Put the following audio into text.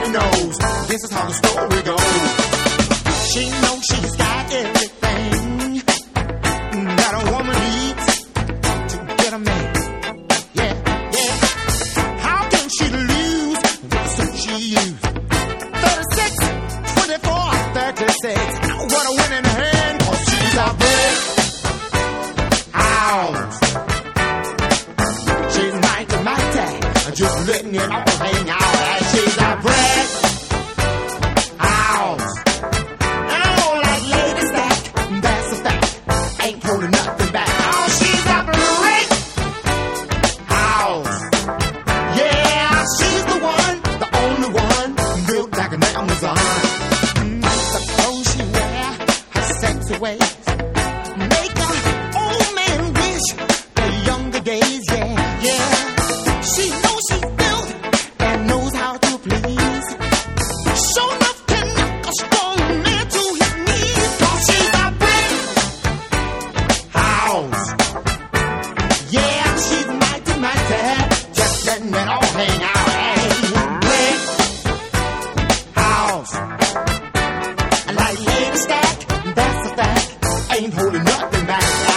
knows. This is how the story goes. She knows she's got everything that a woman needs to get a man. Yeah, yeah. How can she lose the suit she used? 36, 24, 36. What a winning hand, 'cause she's a brick house. She's mighty, just letting it all hang out. And she's a brick house. Oh, like lady stack, that's a fact. Ain't holding nothing back. Oh, she's a brick house. Yeah, she's the one, the only one, built like an Amazon. The clothes she wear, her sexy ways, make a old man wish the younger days. Yeah, yeah. She knows she's built and knows how to please. Sure enough can knock a strong man to his knees. 'Cause she's a brick house. Yeah, she's mighty, just letting it all hang out. Hey, brick house. Like lady stack, that's a fact. Ain't holding nothing back.